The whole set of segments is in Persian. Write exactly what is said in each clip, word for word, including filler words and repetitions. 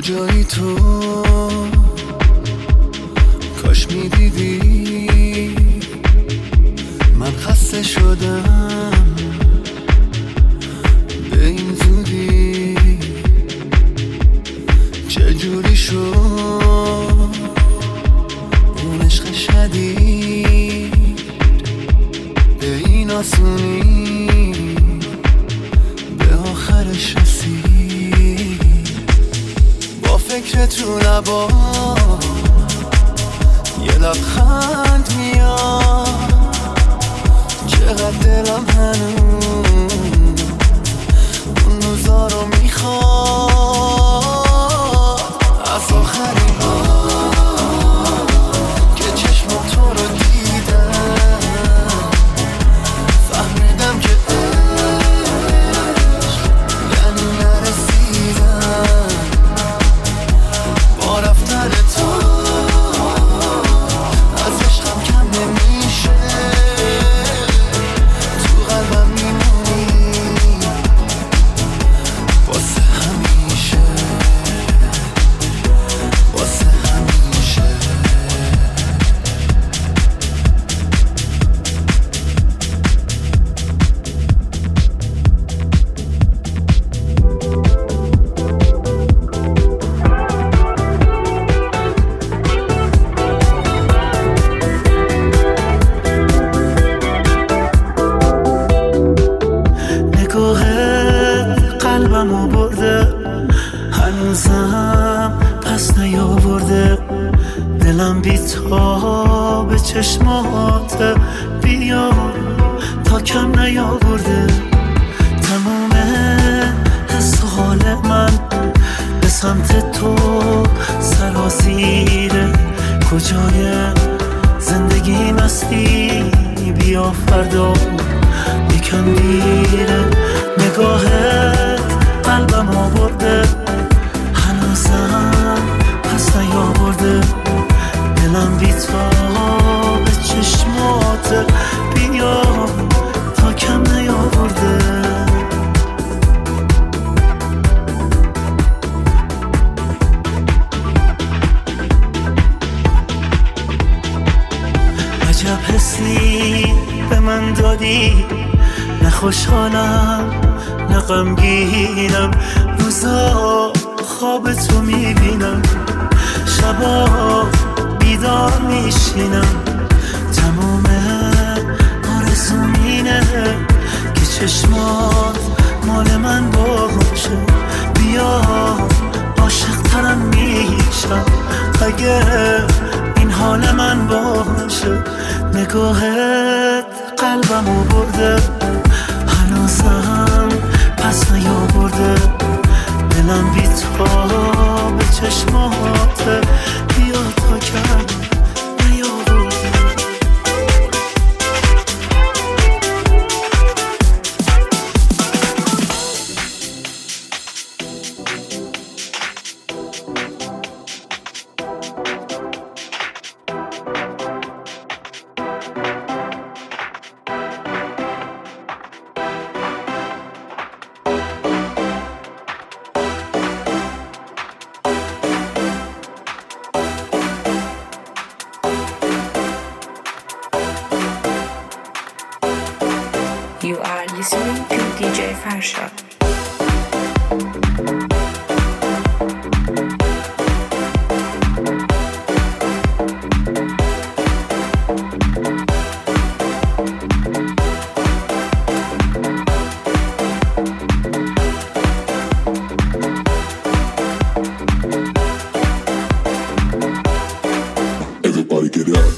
کجایی تو؟ کاش میدیدی من خسته شدم به این زودی. چجوری شد اون عشق شدید به این آسونی به آخرش رسید؟ با فکرت رو لبا یه لبخند میاد، چقدر دلم هنوز اون روزا رو میخواد. از آخرین بار که چشمم تو رو دیدم فهمیدم که عشق یعنی نرسیدم. با رفتن تو از عشقم کم نمیشه، تو قلبم میمونی واسه همیشه، واسه همیشه. نگاهت قلبمو برده، هنوزم پس نیاورده. دلم بی‌تاب چشمات بیا تا کم نیاورده. تموم حس و حال من به سمت تو سرازیره. کجای زندگی مستی بیا فردا یکم دیره. نگاهت قلبمو برده، هنوزم پس نیاورده. دلم بی‌تاب چشمات بیا تا کم نیاورده. عجب حسی به من دادی، نه خوشحالم نه غمگینم. روزا خواب تو میبینم، شبا بیدار میشینم. تمام آرزوم اینه که چشمات مال من باشه. بیا عاشق ترم میشم اگه این حال من باشه. نگاهت قلبمو برده، هنوزم پس نیاورده. دلم بی‌تاب چشمات بیا تا کم نیاورده. You are listening to دی جی Farshad. Everybody get up.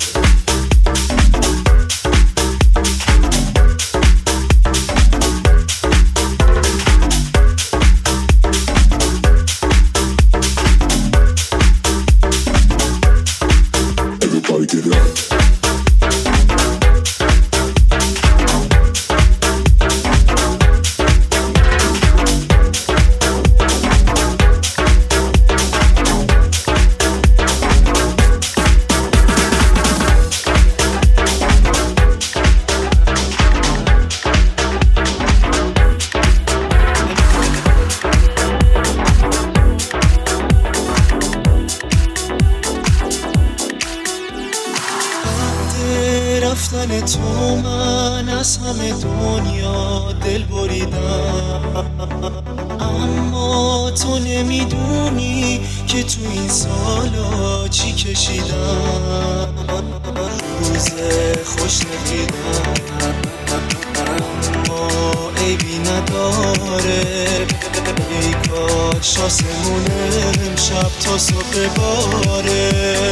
من از همه دنیا دل بریدم، اما تو نمیدونی که تو این سالا چی کشیدم. روز خوش نقیدم اما عیبی نداره، ای کاش آسمون امشب تا صبح باره.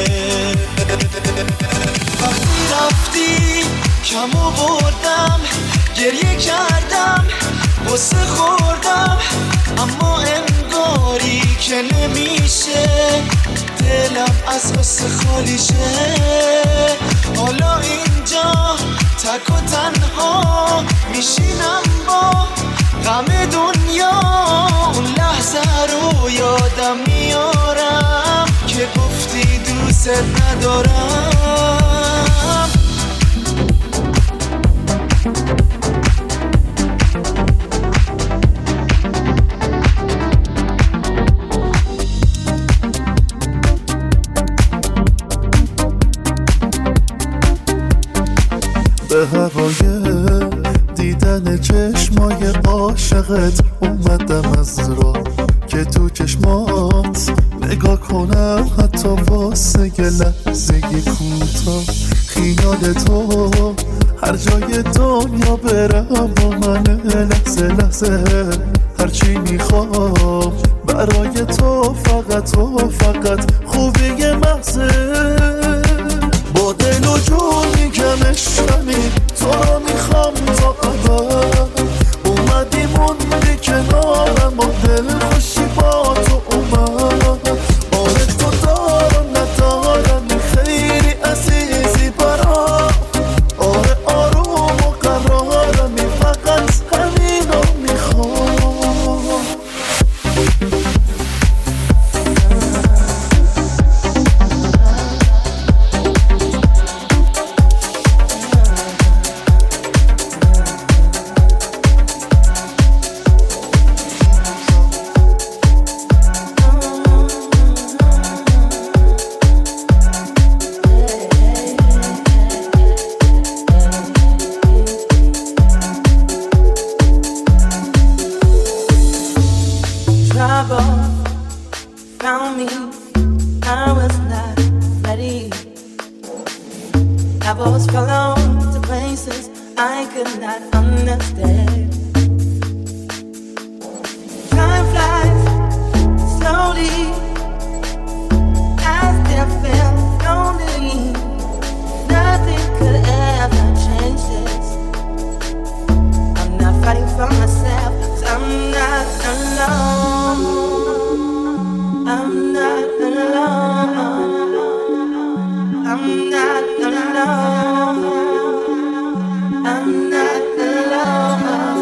وقتی رفتی کم آوردم، گریه کردم غصه خوردم، اما انگاری که نمیشه دلم از غصه خالی شه. حالا اینجا تک و تنها میشینم با غم دنیا، اون لحظه رو یادم میارم که گفتی دوست ندارم. به هوای دیدن چشمای عاشقت اومدم از راه که تو چشمات نگاه کنم، حتی واسه یه لحظه کوتاه. خیال تو هر جای دنیا برم با من، لحظه لحظه هرچی میخوام برای تو، فقط تو فقط خوبی محضه. با دل و جون میگم عشقمی، تو رو میخوام تا ابد. اومدی موندی کنارم و دل خوشی با تو اومد. آره تو دارم ندارم خیلی عزیزی برام، آره آروم و قرارم، فقط همین رو میخوام. Found me, I was not ready. I was falling to places I could not understand. Time flies slowly, I still feel lonely. Nothing could ever change this. I'm not fighting for myself, 'cause I'm not alone. I'm not alone. I'm not alone. I'm not alone.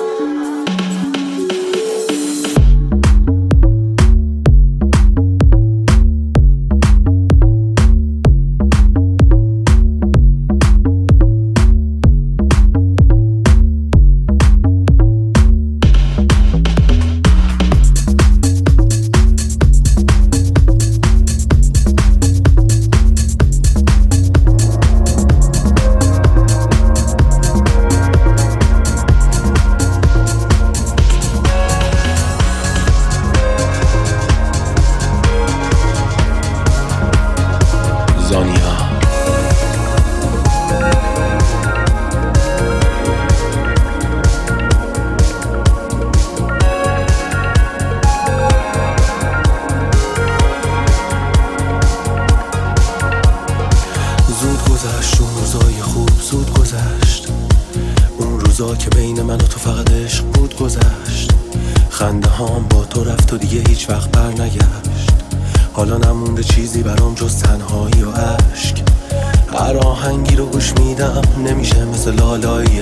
روزا که بین من و تو فقط عشق بود گذشت. خنده هام با تو رفت و دیگه هیچ وقت بر نگشت. حالا نمونده چیزی برام جز تنهایی و عشق. هر آهنگی رو گوش میدم نمیشه مثل لالایی تو.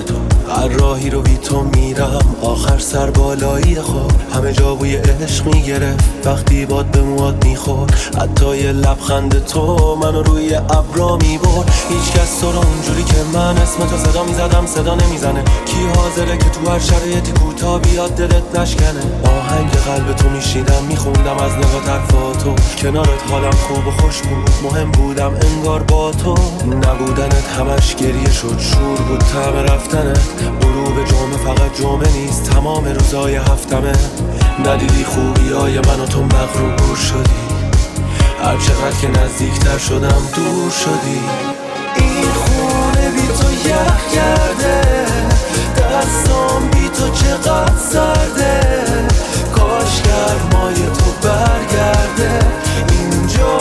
هر راهی رو بی تو میرم آخر سر بالایی خور. همه جا بوی عشق میگرفت وقتی باد به موات میخور. حتی یه لبخند تو منو روی ابرا میبرد. هیچ کس تو رو اونجوری که من اسم تو صدا میزدم صدا نمیزنه. کی حاضره که تو هر شرایطی کوتا بیاد دلت نشکنه. آهنگ قلب تو میشیدم میخوندم از نگاه طرفاتو. کنارت حالم خوب و خوش بود مهم بودم انگار با تو. نبودنت همش گریه شد شور بود طعم رفتنت. غروب جمعه فقط جمعه نیست تمام روزای هفتمه. ندیدی خوبی های من و تو مغرور شدی. هر چقدر که نزدیکتر شدم دور شدی. این خونه بی تو یخ کرده دستام بی تو چقدر سرده. کاش گرمای تو برگرده اینجا.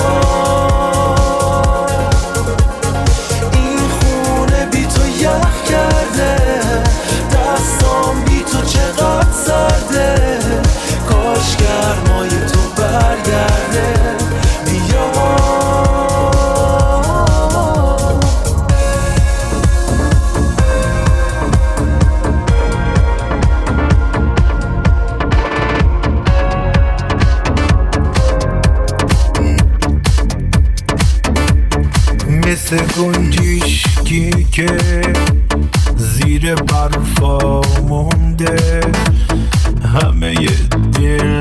این خونه بی تو یخ کرده دستام بی تو چقدر سرده. کاش گرمای تو برگرده بیا. مثل گنجشکی که زیر برفا مونده. همه دل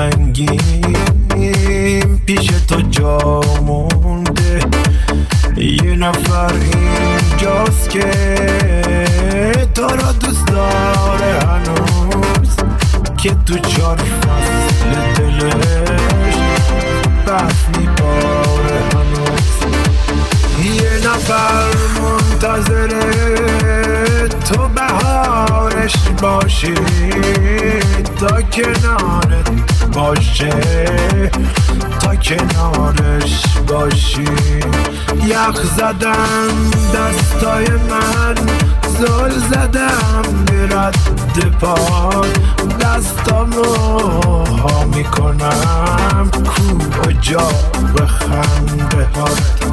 تنگیم پیش تو جا مونده. یه نفر اینجاست که تو را دوست داره هنوز. که تو چار فصل دلش برف میباره هنوز. یه نفر منتظره تو بهارش باشی تا کنارت باشه تا کنارش باشی. یخ زدم دستای من زل زدم به رد پاد. دستامو ها میکنم کو جا بخنده هات.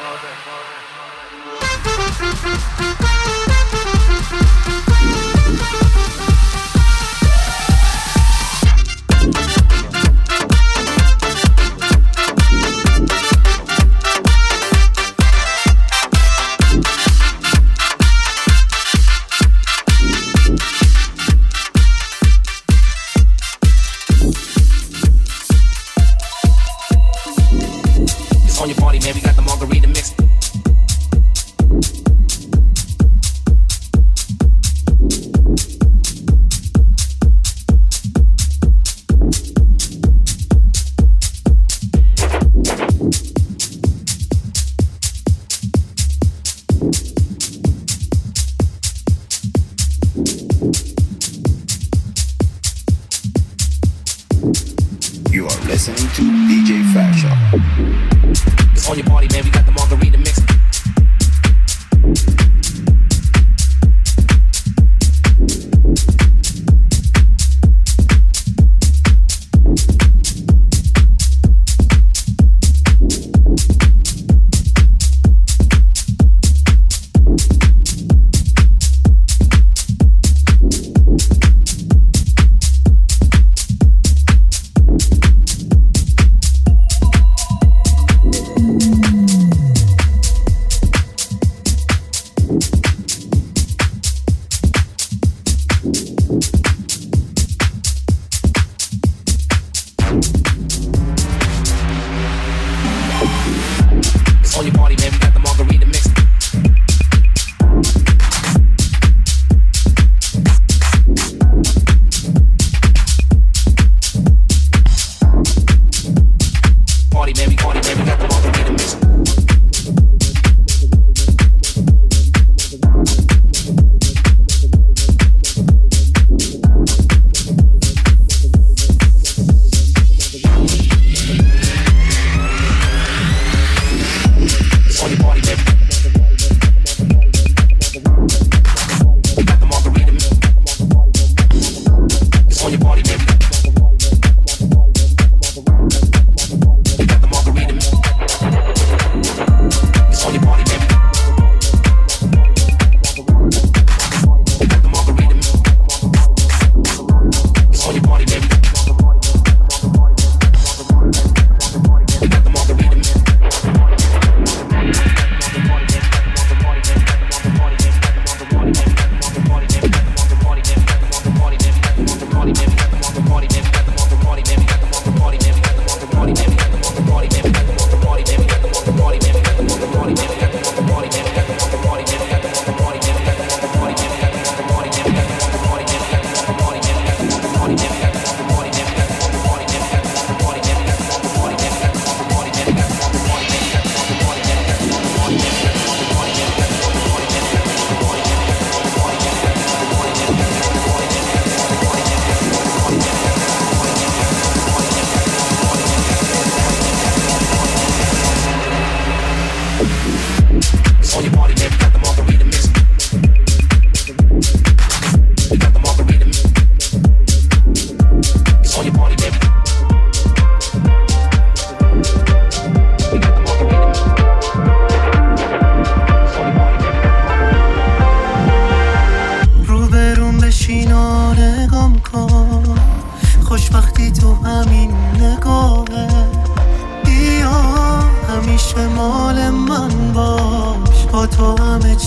You are listening to D J Fatshaw. It's on your party, man. We got the margarita mix.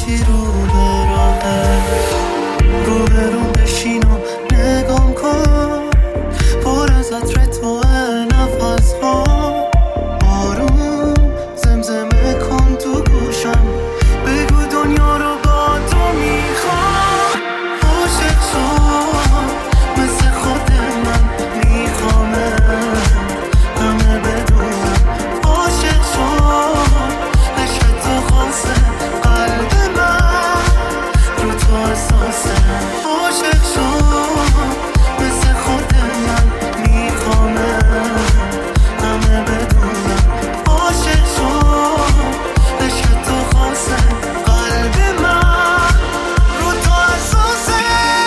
یکی رو به راهه، رو به رو بشین و نگام کن، پر از عطر توه نفس ها، آروم زمزمه کن تو گوشم، بگو دنیا رو با تو میخوام، عاشق شد مثل خود من میخوامه همه بدونم، عاشق شد عشق تو خاصه قلب من رو تو احساسه، عاشق شد مثل خود من میخوامه همه بدونم، عاشق شد عشق تو خاصه قلب من رو تو احساسه.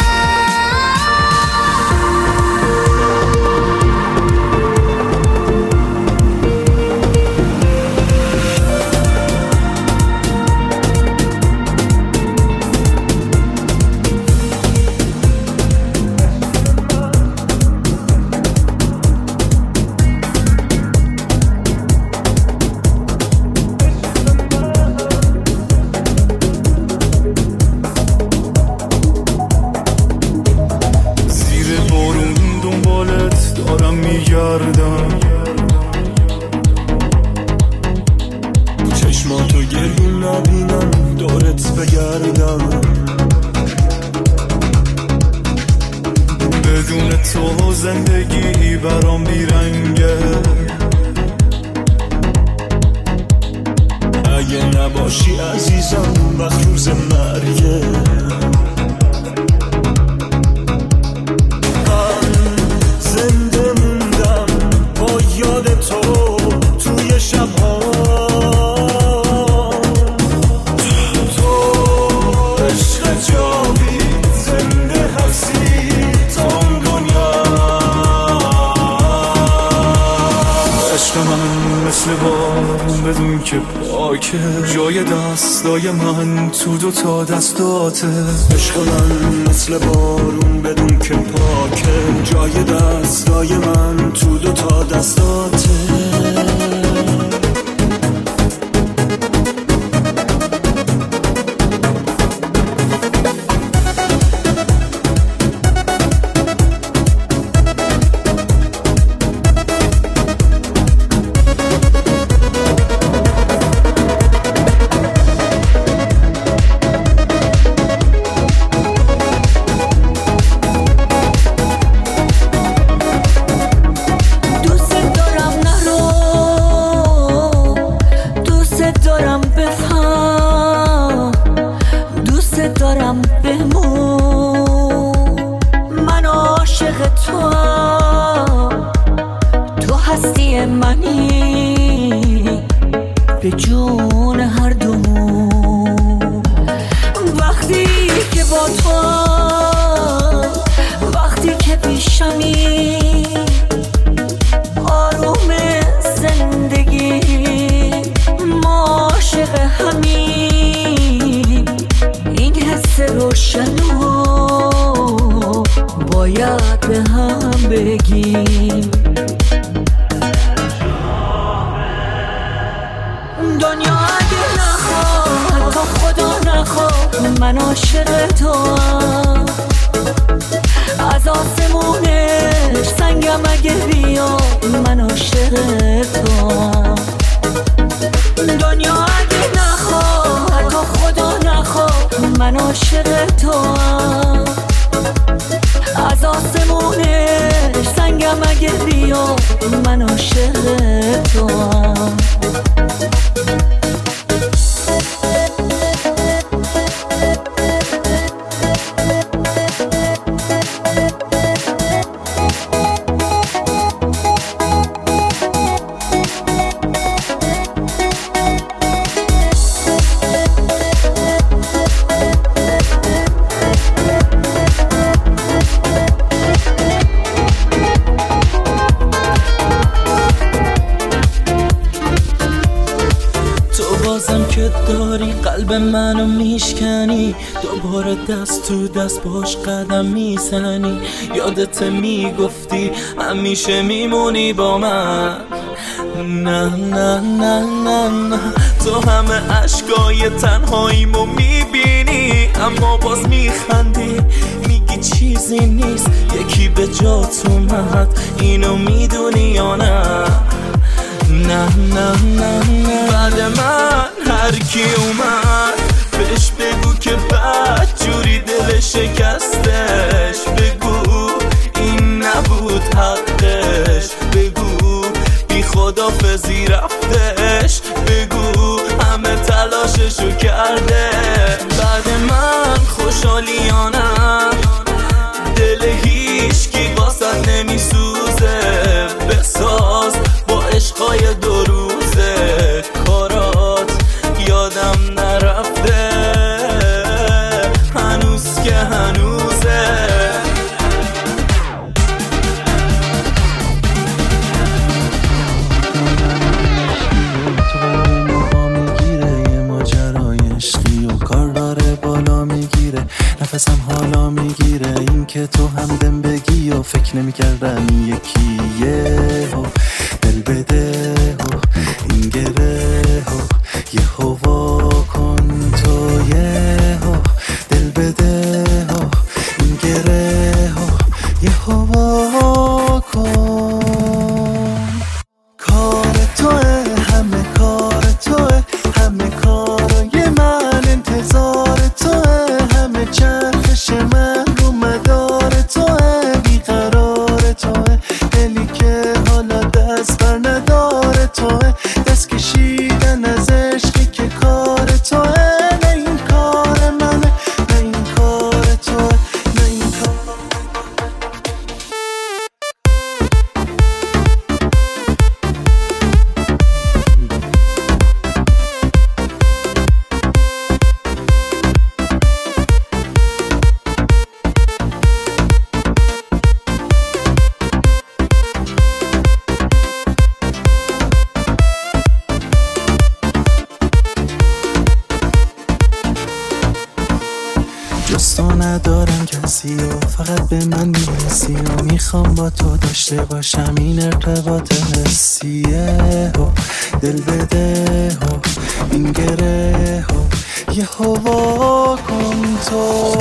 زیر بارون دنبالت دارم میگردم، چشماتو گریون نبینم دورت بگردم، بدون تو زندگی برام بیرنگه، اگه نباشی عزیزم وقت روز مرگه، زنده موندم با یاد تو توی شبها، تو عشق جاوید زنده هستی تا اون دنیا، عشق من مثل بارون بدون که پاکه، جای دستای من تو دو تا دستاته، عشق من مثل بارون بدون که پاکه، جای دستای من تو دو تا دستاته. به جون هر دومون وقتی که با تو، وقتی که پیشمی، آروم زندگی ما عاشق همین، این حس روشنو باید به هم بگیم، دنیا اگه نخواد حتی خدا نخواد من عاشق توام، از آسمونش سنگم اگه بیاد من عاشق توام، دنیا اگه نخواد حتی خدا نخواد من عاشق توام، از آسمونش سنگم اگه بیاد من عاشق توام. بازم که داری قلب منو میشکنی، دوباره دست تو دست باش قدم میزنی، یادت میگفتی همیشه میمونی با من، نه نه نه نه نه تو همه عشقای تنهاییمو میبینی اما باز میخندی، میگی چیزی نیست، یکی به جات اومد، اینو میدونی یا نه؟ نه نه نه نه. بعد من هر کی اومد بهش بگو که بد جوری دل شکستش، بگو این نبود حقش، بگو بی خدافظی رفتش، بگو همه تلاششو کرده. بعد من خوشحالی یا نه؟ دل هیچکی واسه نمیسوزه، بساز با عشقای دو روزه، کارات یادم نرفته هنوز که هنوزه. نفسم حالا میگیره این که تو هم دم بگی و فکر نمی‌کردم یکیه و دل بده و این گره و یه هوا کن تو یه و دل بده و این گره و یه هوا کن. کار توه همه کار توه، همه کارای من انتظار توه، همه چرخش من رو مدار توه، بیقرار توه، دلی که حالا دست بر نداره توه، دست کشیدن از عشقی که کار توه. نه این کار منه، نه این کار توه، نه این کار. جستو ندارم کسی و فقط به من میرسی و میخوام با تو داشته باشم این ارتباط حسیه و دل بده و این گره و یه هوا کن تو.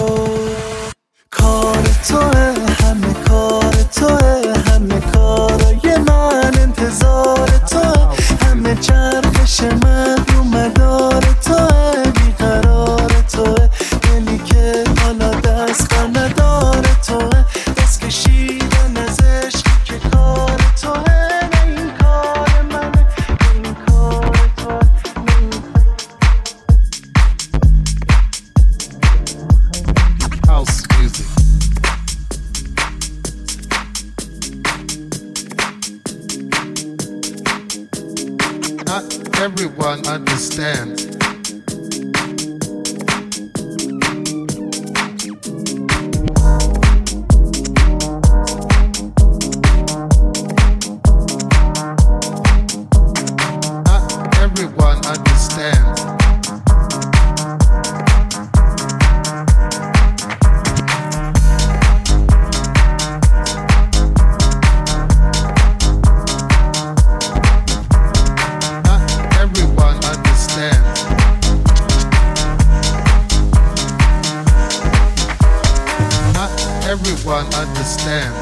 کار توه همه کار توه، همه کارای من انتظار توه، همه چرخش من رو مدار توه، بیقرار توه، دلی که حالا دست بر نداره توه، دست کشیدن از عشقی که کار توه. نه این کار منه، نه این کار توه، نه این House music. Not everyone understands. Not everyone understands. Everyone understands.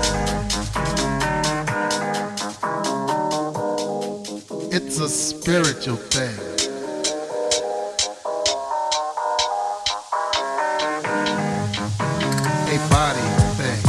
It's a spiritual thing. A body thing.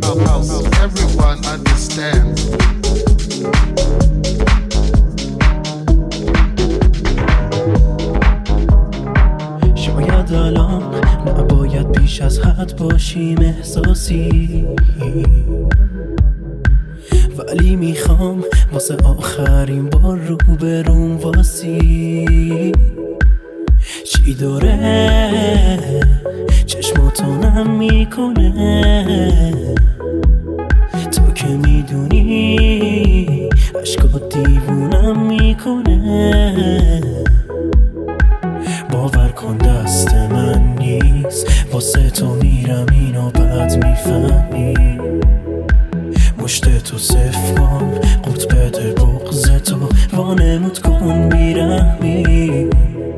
house. Everyone understands. شاید الان نباید بیش از حد باشیم احساسی، ولی میخوام واسه آخرین بار رو بروم واسی. چی داره چشماتو نم میکنه، تو که میدونی عشقات دیوونم میکنه. باور کن دست من نیست، واسه تو میرم اینو بعد میفهمی. مشت تو صف کن، قوت بده بغض تو، وانمود کن بیرحمی.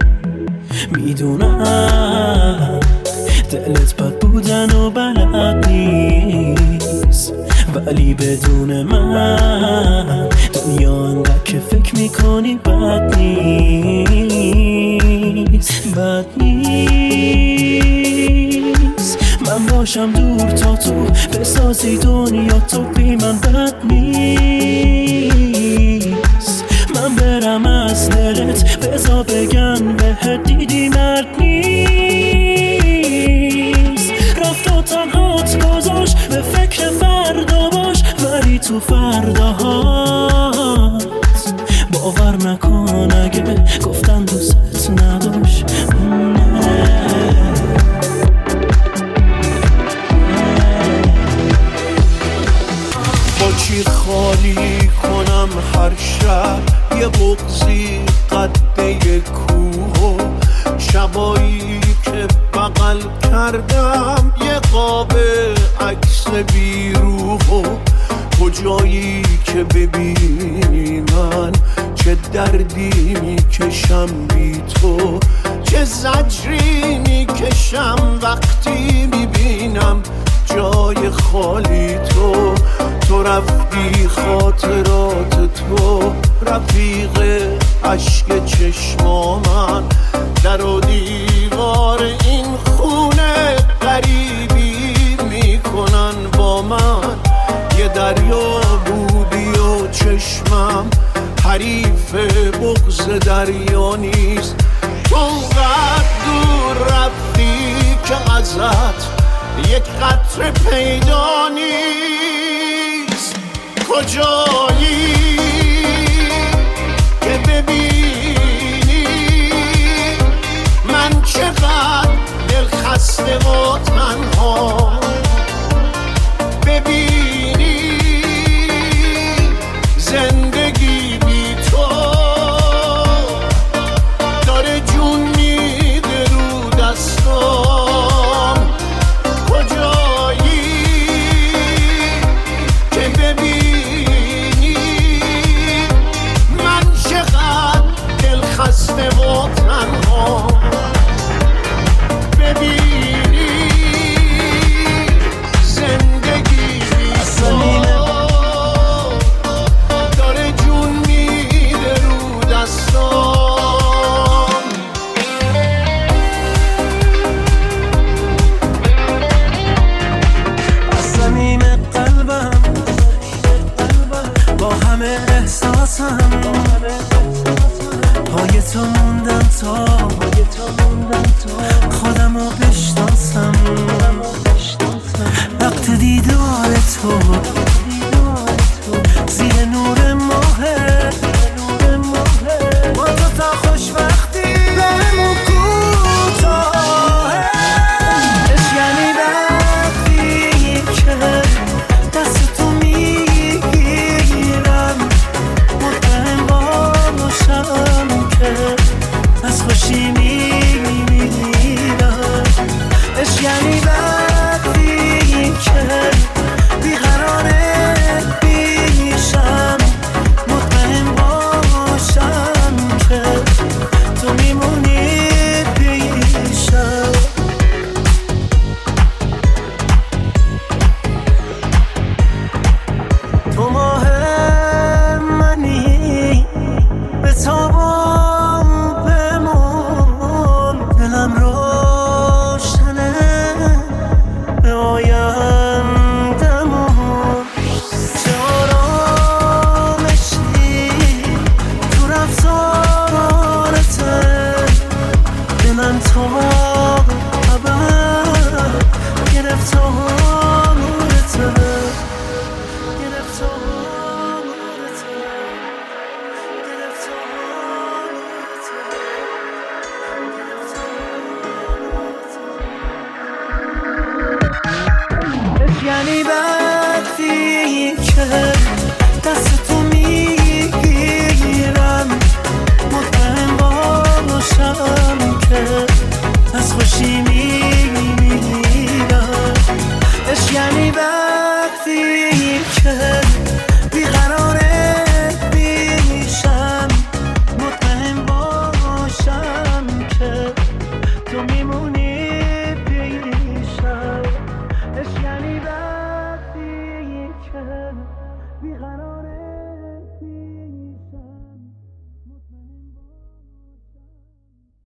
میدونم دلت بد بودن و بلد نیست، ولی بدون من دنیا انقدر که فکر میکنی بد نیست. بد نیست من باشم دور تا تو بسازی دنیا تو بی من. بد نیست من برم از دلت بذار بگن بهت دیدی مرد نیست. رفت و تنهات گذاشت به فکر فردا باش، ولی تو فرداهات باور نکن اگه گفتن دوست نداشت. با چی خالی کنم هر شب یه بغضی قده کوه، شبایی که بغل کردم یه قاب عکس بیروح. کجایی که ببینی من چه دردی میکشم بی تو، چه زجری میکشم وقتی میبینم جای خالی تو. تو رفتی خاطرات تو رفیق عشق چشما من، در و دیوار این خونه غریبی میکنن با من. یه دریا بودی و چشمم حریف بغض دریا نیست. تو قد دور رفتی که ازت یک قطره پیدا نیست. کجایی که ببینی من چقدر دل خسته و تنها، ببینی زندگی بی تو داره جون میده رو دستم. کجایی که ببینی من چقدر دل خسته و تنها، ببینی زندگی بی تو داره جون میده رو دستم. از صمیم قلبم با همه احساسم پای تو موندم تا خودمو بشناسم. وقت دیدار تو زیر نور ماهه، با تو تا خوشبختی بهمون کوتاهه. عشق یعنی وقتی که دست تو میگیرم، مطمئن باشم که از خوشی میمیرم. عشق یعنی وقتی که بیقراره از خوشی